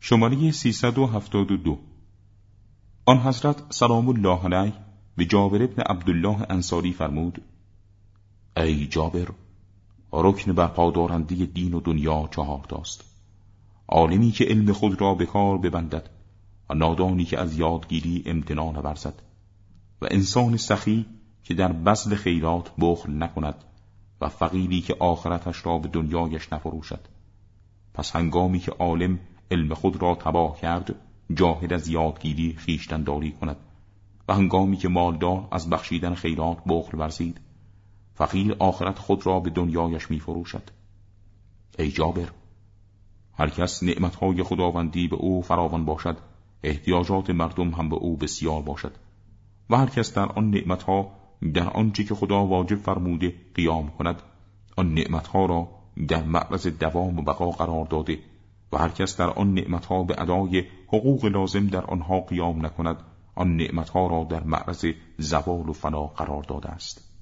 شماره 372. آن حضرت سلام الله علیه به جابر ابن عبدالله انصاری فرمود: ای جابر، رکن برپادارنده دین و دنیا 4 تاست: عالمی که علم خود را به کار ببندد و نادانی که از یادگیری امتناع نورزد و انسان سخی که در بذل خیرات بخل نکند و فقیری که آخرتش را به دنیایش نفروشد. پس هنگامی که عالم علم خود را تباه کرد، جاهل از یادگیری خویشتن‌داری کند و هنگامی که مالدار از بخشیدن خیرات بخل ورزید، فقیر آخرت خود را به دنیایش می فروشد. ای جابر، هر کس نعمتهای خداوندی به او فراوان باشد، احتیاجات مردم هم به او بسیار باشد و هر کس در آن نعمتها در آنچه که خدا واجب فرموده قیام کند، آن نعمتها را در معرض دوام و بقا قرار داده و هر کس در آن نعمتها به ادای حقوق لازم در آنها قیام نکند، آن نعمتها را در معرض زوال و فنا قرار داده است.